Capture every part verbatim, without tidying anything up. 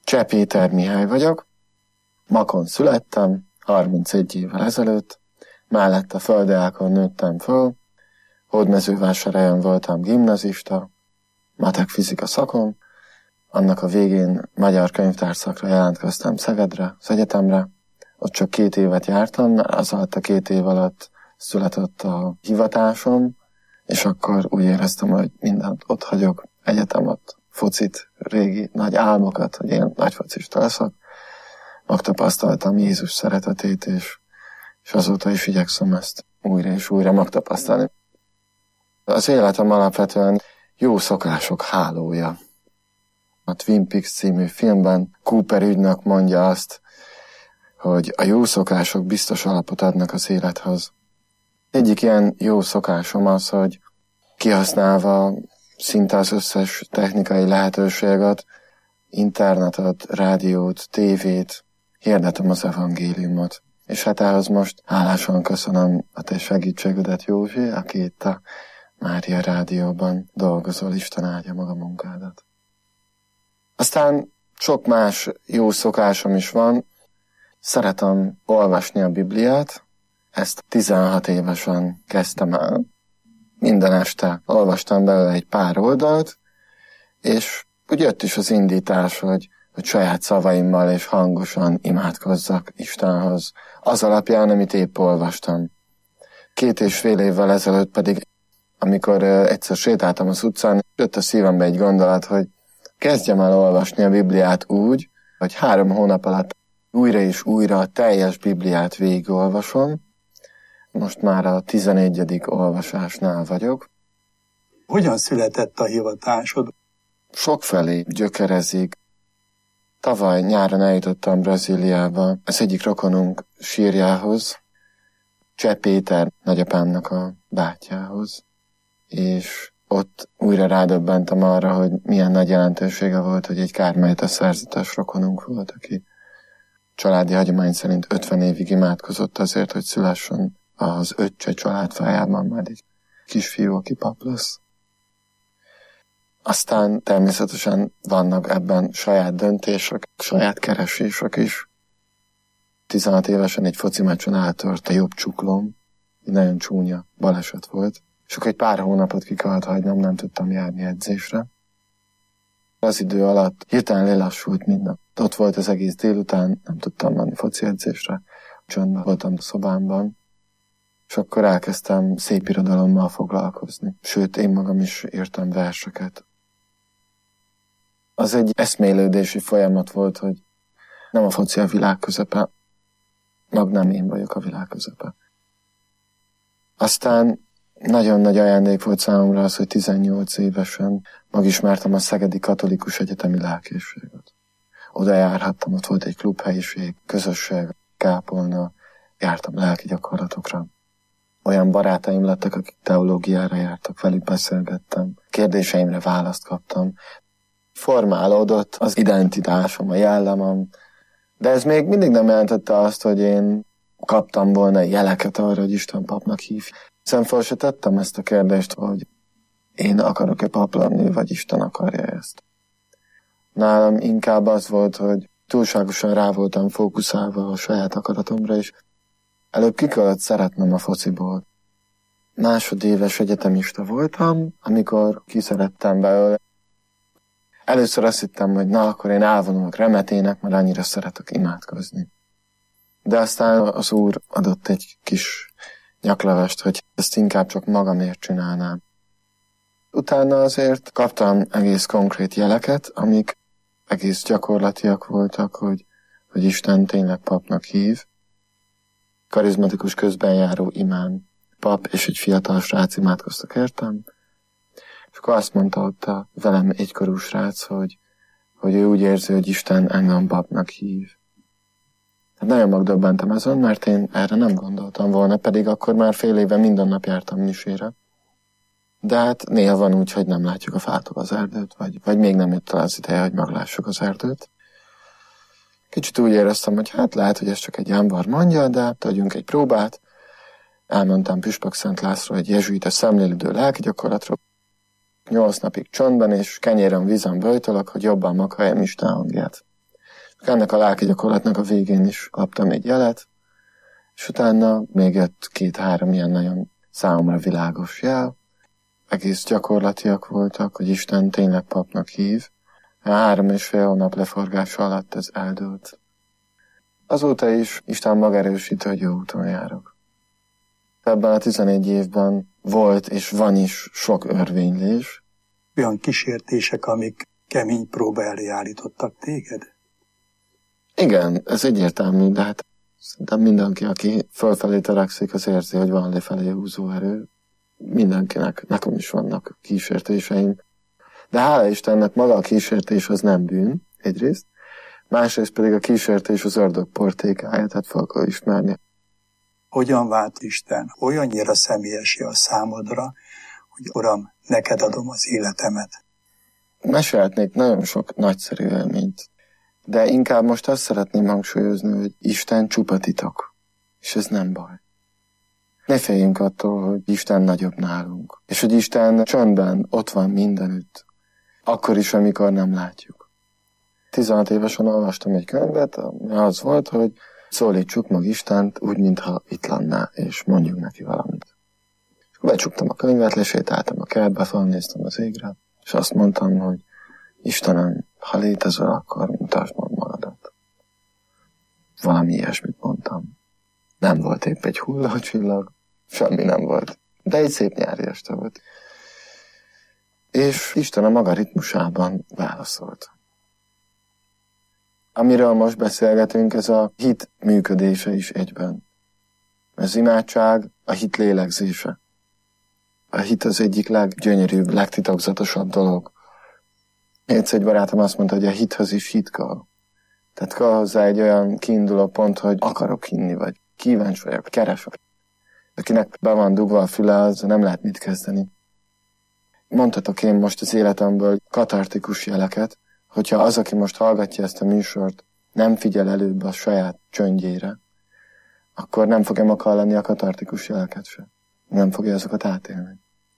Cseh Péter Mihály vagyok, Makon születtem, harmincegy évvel ezelőtt, mellette Földeákon nőttem föl, Hódmezővásárhelyen voltam gimnazista, matek fizika szakon, annak a végén magyar könyvtárszakra jelentkeztem Szegedre, az egyetemre, ott csak két évet jártam, mert az alatt a két év alatt született a hivatásom, és akkor úgy éreztem, hogy mindent ott hagyok, egyetemet, focit, régi nagy álmokat, hogy én nagy focista leszek. Megtapasztaltam Jézus szeretetét, és, és azóta is igyekszem ezt újra és újra megtapasztalni. Az életem alapvetően jó szokások hálója. A Twin Peaks című filmben Cooper ügynök mondja azt, hogy a jó szokások biztos alapot adnak az élethez. Egyik ilyen jó szokásom az, hogy kihasználva szinte az összes technikai lehetőséget, internetet, rádiót, tévét, hirdetem az evangéliumot. És hát ehhez most hálásan köszönöm a te segítségedet, Józsi, aki itt a Mária Rádióban dolgozol, Isten áldja maga munkádat. Aztán sok más jó szokásom is van. Szeretem olvasni a Bibliát, ezt tizenhat évesen kezdtem el. Minden este olvastam belőle egy pár oldalt, és úgy jött is az indítás, hogy, hogy saját szavaimmal és hangosan imádkozzak Istenhoz, az alapján, amit épp olvastam. Két és fél évvel ezelőtt pedig, amikor egyszer sétáltam az utcán, jött a szívembe egy gondolat, hogy kezdjem el olvasni a Bibliát úgy, hogy három hónap alatt újra és újra a teljes Bibliát végigolvasom. Most már a tizenegyedik olvasásnál vagyok. Hogyan született a hivatásod? Sokfelé gyökerezik. Tavaly nyáron eljutottam Brazíliába az egyik rokonunk sírjához, Cseh Péter nagyapámnak a bátyjához, és ott újra rádöbbentem arra, hogy milyen nagy jelentősége volt, hogy egy kármelite szerzetes rokonunk volt, aki családi hagyomány szerint ötven évig imádkozott azért, hogy szülessen az öccse családfájában majd egy kisfiú, aki pap lesz. Aztán természetesen vannak ebben saját döntések, saját keresések is. tizenhat évesen egy foci meccsen eltört a jobb csuklóm, egy nagyon csúnya baleset volt, és akkor egy pár hónapot ki kellett hagynom, nem tudtam járni edzésre. Az idő alatt hirtelen lelassult minden. Ott volt az egész délután, nem tudtam menni foci edzésre, csöndben voltam a szobámban, és akkor elkezdtem szépirodalommal foglalkozni. Sőt, én magam is írtam verseket. Az egy eszmélődési folyamat volt, hogy nem a foci a világ közepe, meg nem én vagyok a világ közepe. Aztán nagyon nagy ajándék volt számomra az, hogy tizennyolc évesen megismertem a Szegedi Katolikus Egyetemi Lelkészséget. Oda járhattam, ott volt egy klubhelyiség, közösség, kápolna, jártam lelki gyakorlatokra. Olyan barátaim lettek, akik teológiára jártak, velük beszélgettem, kérdéseimre választ kaptam. Formálódott az identitásom, a jellemem, de ez még mindig nem jelentette azt, hogy én kaptam volna jeleket arra, hogy Isten papnak hív. Hiszen fel se tettem ezt a kérdést, hogy én akarok-e pap lenni, vagy Isten akarja ezt. Nálam inkább az volt, hogy túlságosan rá voltam fókuszálva a saját akaratomra, és előbb ki kellett szeretnem a fociból. Másodéves egyetemista voltam, amikor kiszerettem belőle. Először azt hittem, hogy na, akkor én elvonulok remetének, mert annyira szeretek imádkozni. De aztán az Úr adott egy kis nyaklevest, hogy ezt inkább csak magamért csinálnám. Utána azért kaptam egész konkrét jeleket, amik egész gyakorlatiak voltak, hogy, hogy Isten tényleg papnak hív. Karizmatikus közbenjáró imám, pap és egy fiatal srác imádkoztak értem. És akkor azt mondta ott a velem egykorú srác, hogy, hogy ő úgy érzi, hogy Isten engem papnak hív. Hát nagyon megdöbbentem ezen, mert én erre nem gondoltam volna, pedig akkor már fél éve minden nap jártam misére. De hát néha van úgy, hogy nem látjuk a fától az erdőt, vagy, vagy még nem jött el az ideje, hogy meglássuk az erdőt. Kicsit úgy éreztem, hogy hát lehet, hogy ez csak egy ember mondja, de tegyünk egy próbát. Elmentem Püspök Szent László egy jezsuita szemlélődő lelkigyakorlatra. Nyolc napig csöndben és kenyéren vízen böjtölök, hogy jobban meghalljem Isten hangját. Ennek a lelki gyakorlatnak a végén is kaptam egy jelet, és utána még jött két-három ilyen nagyon számomra világos jel. Egész gyakorlatiak voltak, hogy Isten tényleg papnak hív. Három és fél hónap leforgása alatt ez eldőlt. Azóta is Isten magerősít, hogy jó úton járok. Ebben a tizenegy évben volt és van is sok örvénylés. Olyan kísértések, amik kemény próba elé állítottak téged? Igen, ez egyértelmű, de hát szerintem mindenki, aki fölfelé törekszik, az érzi, hogy van lefelé húzó erő. Mindenkinek, nekem is vannak kísértéseim. De hála Istennek maga a kísértés az nem bűn, egyrészt. Másrészt pedig a kísértés az ördög portékája, tehát fel kell ismerni. Hogyan vált Isten olyannyira személyessé a számodra, hogy Uram, neked adom az életemet? Mesélhetnék nagyon sok nagyszerű élményt. De inkább most azt szeretném hangsúlyozni, hogy Isten csupa titok. És ez nem baj. Ne féljünk attól, hogy Isten nagyobb nálunk. És hogy Isten csöndben ott van mindenütt. Akkor is, amikor nem látjuk. tizenhat évesen olvastam egy könyvet, ami az volt, hogy szólítsuk meg Istent úgy, mintha itt lenne, és mondjuk neki valamit. És becsuktam a könyvet, lesétáltam a kertbe, felnéztem az égre, és azt mondtam, hogy Istenem, ha létezel, akkor mutasd meg magadat. Valami ilyesmit mondtam. Nem volt épp egy hullócsillag, semmi nem volt. De egy szép nyári este volt. És Isten a maga ritmusában válaszolt. Amiről most beszélgetünk, ez a hit működése is egyben. Az imádság a hit lélegzése. A hit az egyik leggyönyörűbb, legtitokzatosabb dolog. Egyszer egy barátom azt mondta, hogy a hithez is hit kell. Tehát kell hozzá egy olyan kiinduló pont, hogy akarok hinni, vagy kíváncsi vagyok, keresek. Akinek be van dugva a füle, az nem lehet mit kezdeni. Mondhatok én most az életemből katartikus jeleket, hogyha az, aki most hallgatja ezt a műsort, nem figyel előbb a saját csöndjére, akkor nem fogja meghallani a katartikus jeleket se. Nem fogja azokat átélni.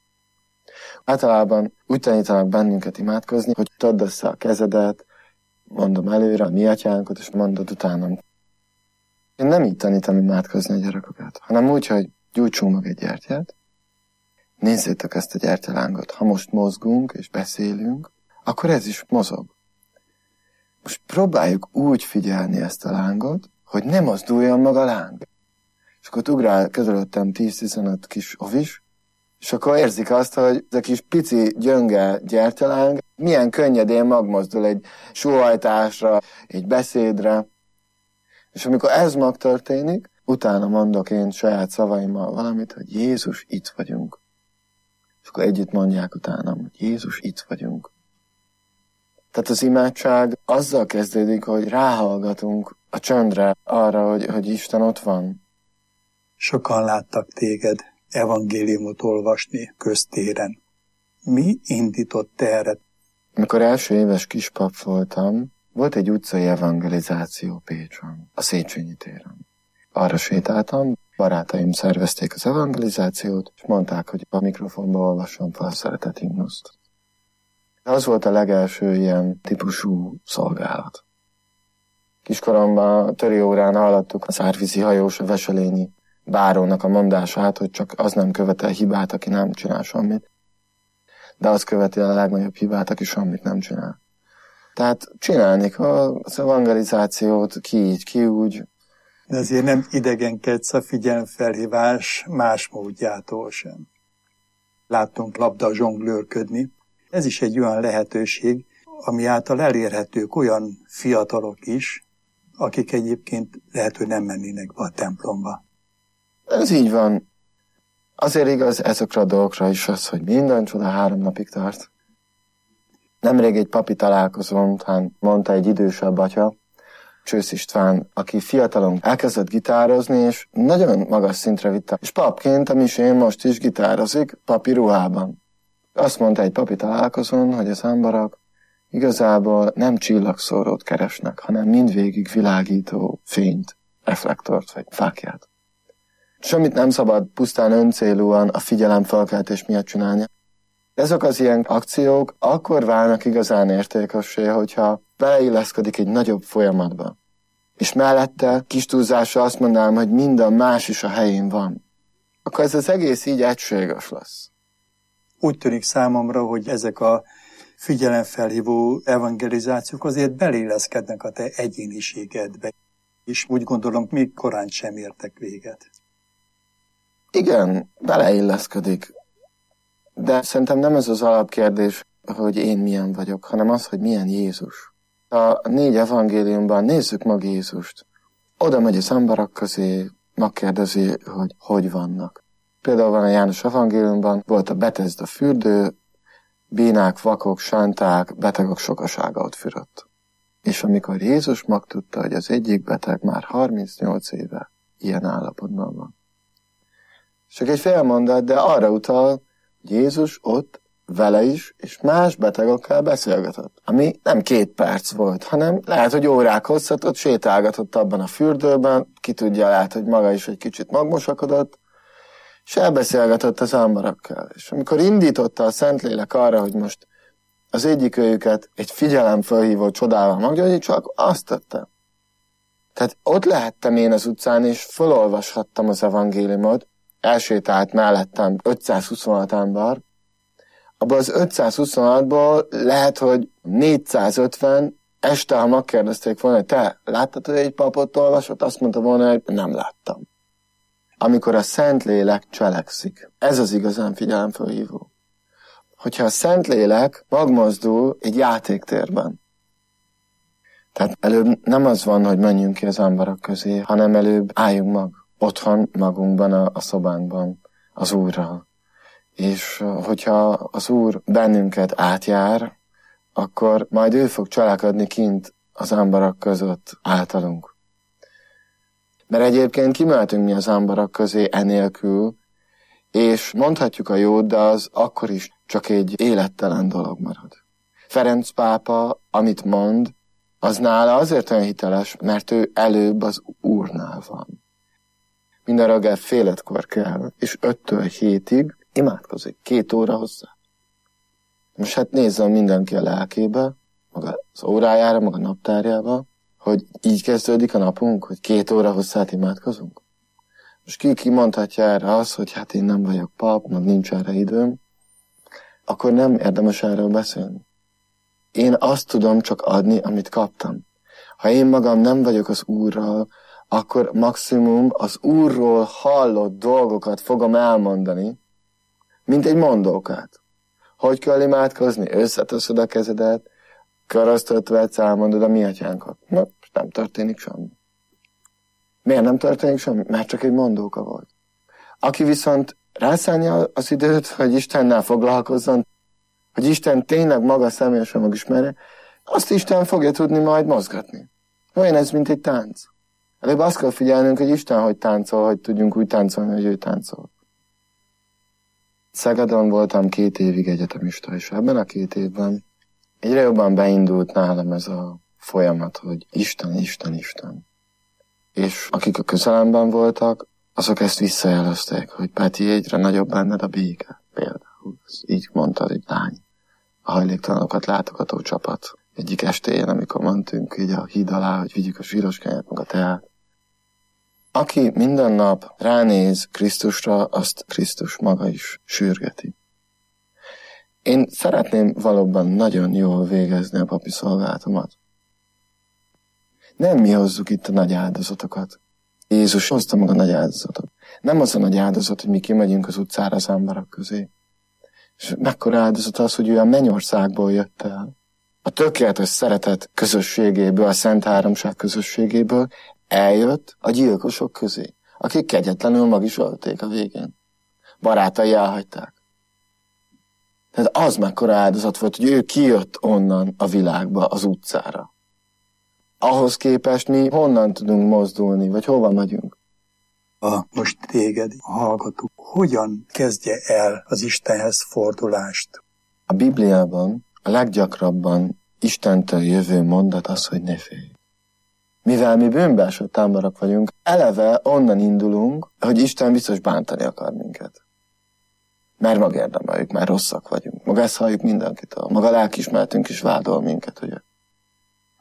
Általában úgy tanítanak bennünket imádkozni, hogy tedd össze a kezedet, mondom előre a mi atyánkot, és mondod utánam. Én nem így tanítom imádkozni a gyerekeket, hanem úgy, hogy gyújtsunk meg egy gyertyát, nézzétek ezt a gyertyalángot. Ha most mozgunk és beszélünk, akkor ez is mozog. Most próbáljuk úgy figyelni ezt a lángot, hogy ne mozduljon meg a láng. És akkor ugrál közölöttem tíz-tizenöt kis ovis, és akkor érzik azt, hogy ez a kis pici, gyönge gyertyaláng milyen könnyedén megmozdul egy sóhajtásra, egy beszédre. És amikor ez megtörténik, utána mondok én saját szavaimmal valamit, hogy Jézus, itt vagyunk. És akkor együtt mondják utánam, hogy Jézus, itt vagyunk. Tehát az imádság azzal kezdődik, hogy ráhallgatunk a csöndre arra, hogy, hogy Isten ott van. Sokan láttak téged evangéliumot olvasni köztéren. Mi indított erre? Amikor első éves kispap voltam, volt egy utcai evangelizáció Pécsen, a Széchenyi téren. Arra sétáltam, barátaim szervezték az evangelizációt, és mondták, hogy a mikrofonba olvassam fel a szeretet himnuszt. Az volt a legelső ilyen típusú szolgálat. Kiskoromban töri órán hallottuk az árvízi hajós, a Veselényi bárónak a mondását, hogy csak az nem követel hibát, aki nem csinál semmit, de az követi a legnagyobb hibát, aki semmit nem csinál. Tehát csinálni kell az evangelizációt, ki így, ki úgy. De azért nem idegenkedsz a figyelemfelhívás más módjától sem. Láttunk labda zsonglőrködni. Ez is egy olyan lehetőség, ami által elérhetők olyan fiatalok is, akik egyébként lehet, hogy nem mennének be a templomba. Ez így van. Azért igaz ezekre a dolgokra is az, hogy minden csoda három napig tart. Nemrég egy papi találkozón, mondta egy idősebb atya, Csősz István, aki fiatalon elkezdett gitározni, és nagyon magas szintre vitte. És papként a misén most is gitározik, papi ruhában. Azt mondta egy papi találkozón, hogy az emberek igazából nem csillagszórót keresnek, hanem mindvégig világító fényt, reflektort vagy fákját. Semmit nem szabad pusztán öncélúan a figyelemfelkeltés miatt csinálni. Ezek az ilyen akciók akkor válnak igazán értékessé, hogyha beleilleszkedik egy nagyobb folyamatba. És mellette kis túlzásra azt mondanám, hogy minden más is a helyén van. Akkor ez az egész így egységes lesz. Úgy tűnik számomra, hogy ezek a figyelemfelhívó evangelizációk azért belélleszkednek a te egyéniségedbe. És úgy gondolom, még korán sem értek véget. Igen, beleilleszkedik. De szerintem nem ez az alapkérdés, hogy én milyen vagyok, hanem az, hogy milyen Jézus. A négy evangéliumban nézzük meg Jézust. Oda megy az emberek közé, megkérdezi, hogy hogy vannak. Például van a János evangéliumban, volt a Betesda fürdő, bénák, vakok, sánták, betegek sokasága ott fürödt. És amikor Jézus megtudta, hogy az egyik beteg már harmincnyolc éve ilyen állapotban van. Csak egy fél mondat, de arra utal, hogy Jézus ott vele is, és más betegekkel beszélgetett. Ami nem két perc volt, hanem lehet, hogy órák hosszat ott sétálgatott abban a fürdőben, ki tudja, lehet, hogy maga is egy kicsit magmosakodott, és elbeszélgetett az emberekkel. És amikor indította a Szentlélek arra, hogy most az egyik őket egy figyelemfelhívó csodával meggyógyítsa, azt tette. Tehát ott lehettem én az utcán, és felolvashattam az evangéliumot, elsétált mellettem ötszázhuszonhat ember, abban az ötszázhuszonhatból lehet, hogy négyszázötven este, ha megkérdezték volna, hogy te láttad, hogy egy papot olvasott, azt mondta volna, hogy nem láttam. Amikor a Szentlélek cselekszik, ez az igazán figyelemfelhívó. Hogyha a Szentlélek megmozdul egy játéktérben, tehát előbb nem az van, hogy menjünk ki az emberek közé, hanem előbb álljunk meg otthon magunkban, a, a szobánkban, az Úrral. És hogyha az Úr bennünket átjár, akkor majd ő fog cselekedni kint az emberek között általunk. Mert egyébként kimehetünk mi az emberek közé enélkül, és mondhatjuk a jót, de az akkor is csak egy élettelen dolog marad. Ferenc pápa, amit mond, az nála azért olyan hiteles, mert ő előbb az Úrnál van. Minden reggel féletkor kell, és öttől hétig imádkozik, két óra hozzá. Most hát nézzem mindenki a lelkébe, maga az órájára, maga a naptárjába, hogy így kezdődik a napunk, hogy két óra hosszát imádkozunk. Most ki, ki mondhatja erre azt, hogy hát én nem vagyok pap, meg nincs erre időm, akkor nem érdemes erről beszélni. Én azt tudom csak adni, amit kaptam. Ha én magam nem vagyok az Úrral, akkor maximum az Úrról hallott dolgokat fogom elmondani, mint egy mondókát. Hogy kell imádkozni? Összeteszed a kezedet, köröztöt vetsz, elmondod a mi atyánkat. Na, nem történik semmi. Miért nem történik semmi? Mert csak egy mondóka volt. Aki viszont rászánja az időt, hogy Istennel foglalkozzon, hogy Isten tényleg maga személyesen megismerje, azt Isten fogja tudni majd mozgatni. Olyan ez, mint egy tánc. Előbb azt kell figyelnünk, hogy Isten hogy táncol, hogy tudjunk úgy táncolni, hogy ő táncol. Szegeden voltam két évig egyetemista, és ebben a két évben egyre jobban beindult nálam ez a folyamat, hogy Isten, Isten, Isten. És akik a közelemben voltak, azok ezt visszajelezték, hogy Peti, egyre nagyobb benned a béke. Például, így mondta egy lány. A hajléktalanokat látogató csapat. Egyik estéjén, amikor mentünk így a híd alá, hogy vigyük a zsíros kenyeret, meg a teát. Aki minden nap ránéz Krisztusra, azt Krisztus maga is sürgeti. Én szeretném valóban nagyon jól végezni a papi szolgálatomat. Nem mi hozzuk itt a nagy áldozatokat. Jézus hozta meg a nagy áldozatot. Nem az a nagy áldozat, hogy mi kimegyünk az utcára az emberek közé. És mekkora áldozat az, hogy ő a mennyországból jött el. A tökéletes szeretet közösségéből, a Szent Háromság közösségéből eljött a gyilkosok közé, akik kegyetlenül mag is ölték a végén. Barátai elhagyták. Tehát az mekkora áldozat volt, hogy ő kijött onnan a világba, az utcára. Ahhoz képest mi honnan tudunk mozdulni, vagy hova megyünk? A most téged, a hallgató, hogyan kezdje el az Istenhez fordulást? A Bibliában a leggyakrabban Istentől jövő mondat az, hogy ne félj. Mivel mi bűnbeesett emberek vagyunk, eleve onnan indulunk, hogy Isten biztos bántani akar minket. Mert megérdemeljük, már rosszak vagyunk. Maga ezt halljuk mindenkitől. Maga lelkiismeretünk is vádol minket, ugye?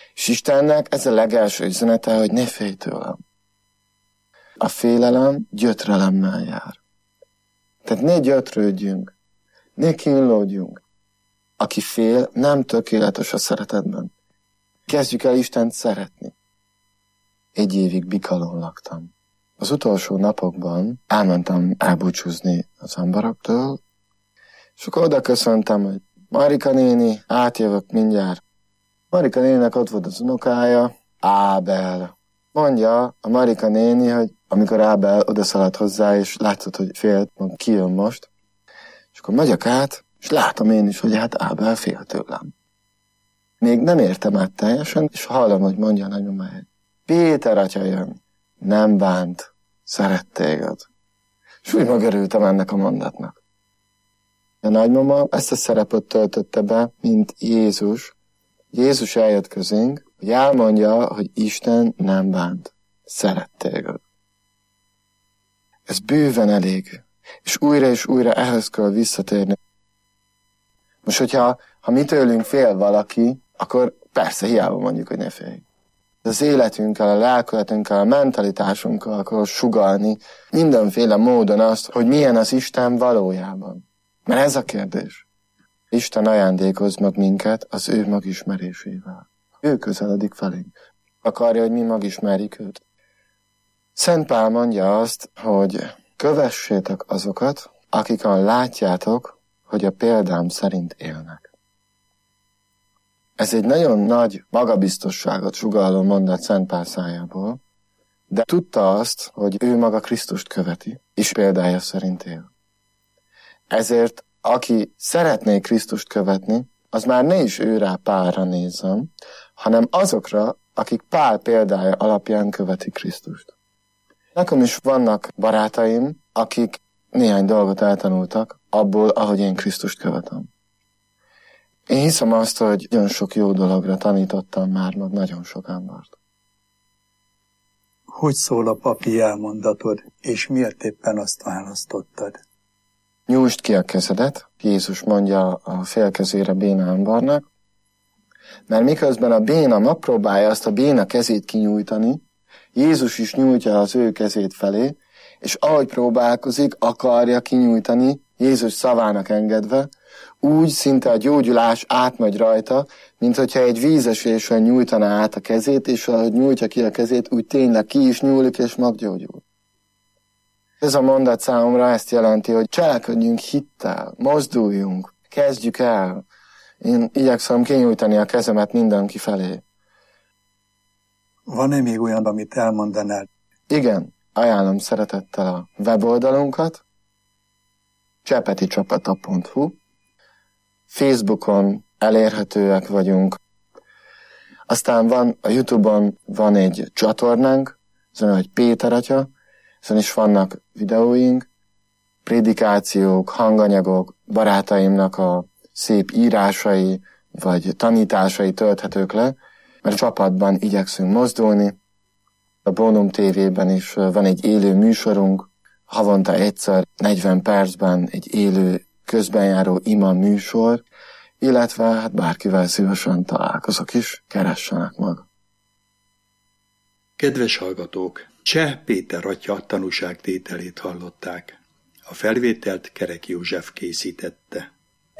És Istennek ez a legelső üzenete, hogy ne félj tőlem. A félelem gyötrelemmel jár. Tehát ne gyötrődjünk, ne kínlódjunk. Aki fél, nem tökéletes a szeretetben. Kezdjük el Istent szeretni. Egy évig Bikalón laktam. Az utolsó napokban elmentem elbúcsúzni az emberektől, és akkor oda köszöntem, hogy Marika néni, átjövök mindjárt. Marika néninek ott volt az unokája, Ábel. Mondja a Marika néni, hogy amikor Ábel odaszaladt hozzá, és látszott, hogy félt, mondom, ki jön most, és akkor megyek át, és látom én is, hogy hát Ábel fél tőlem. Még nem értem át teljesen, és hallom, hogy mondja a nagymamája, Péter atya jön, nem bánt, szeret téged. És úgy megörültem ennek a mondatnak. A nagymama ezt a szerepet töltötte be, mint Jézus. Jézus eljött közénk, hogy elmondja, hogy Isten nem bánt, szeret téged. Ez bőven elég, és újra és újra ehhez kell visszatérni. Most, hogyha ha mi tőlünk fél valaki, akkor persze hiába mondjuk, hogy ne félj. Az életünkkel, a lelkületünkkel, a mentalitásunkkal kell sugallni mindenféle módon azt, hogy milyen az Isten valójában. Mert ez a kérdés. Isten ajándékoz meg minket az ő magismerésével. Ő közeledik felénk. Akarja, hogy mi magismerjük őt. Szent Pál mondja azt, hogy kövessétek azokat, akikon látjátok, hogy a példám szerint élnek. Ez egy nagyon nagy magabiztosságot sugalló mondat Szent Pál szájából, de tudta azt, hogy ő maga Krisztust követi, és példája szerint él. Ezért, aki szeretné Krisztust követni, az már ne is ő rá Pálra nézzen, hanem azokra, akik Pál példája alapján követik Krisztust. Nekem is vannak barátaim, akik néhány dolgot eltanultak abból, ahogy én Krisztust követem. Én hiszem azt, hogy nagyon sok jó dologra tanítottam már meg nagyon sok embert. Hogy szól a papi elmondatod, és miért éppen azt választottad? Nyújtsd ki a kezedet, Jézus mondja a félkezére béna embernek, mert miközben a béna megpróbálja azt a béna kezét kinyújtani, Jézus is nyújtja az ő kezét felé, és ahogy próbálkozik, akarja kinyújtani, Jézus szavának engedve, úgy szinte a gyógyulás átmegy rajta, mint hogyha egy vízesésen nyújtaná át a kezét, és ahogy nyújtja ki a kezét, úgy tényleg ki is nyúlik, és meggyógyul. Ez a mondat számomra ezt jelenti, hogy cselekedjünk hittel, mozduljunk, kezdjük el. Én igyekszem kinyújtani a kezemet mindenki felé. Van-e még olyan, amit elmondanál? Igen, ajánlom szeretettel a weboldalunkat, csepeticsapata pont hu. Facebookon elérhetőek vagyunk. Aztán van a YouTube-on van egy csatornánk, ez olyan, hogy Péter atya, ezen is vannak videóink, prédikációk, hanganyagok, barátaimnak a szép írásai, vagy tanításai tölthetők le, mert csapatban igyekszünk mozdulni. A Bónum té vében is van egy élő műsorunk, havonta egyszer, negyven percben egy élő közbenjáró ima műsor, illetve hát bárkivel szívesen találkozok is, keressenek meg. Kedves hallgatók, Cseh Péter atya tanúságtételét hallották. A felvételt Kerek József készítette.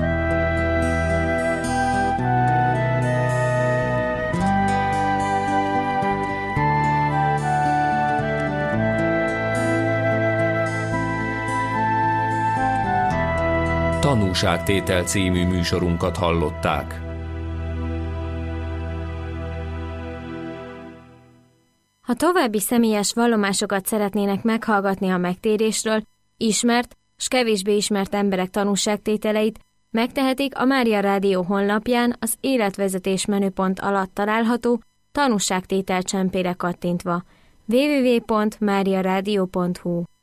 Tanúságtétel című műsorunkat hallották. Ha további személyes vallomásokat szeretnének meghallgatni a megtérésről, ismert s kevésbé ismert emberek tanúságtételeit, megtehetik a Mária Rádió honlapján az életvezetés menüpont alatt található tanúságtétel csempére kattintva. double-u double-u double-u pont mária rádió pont hu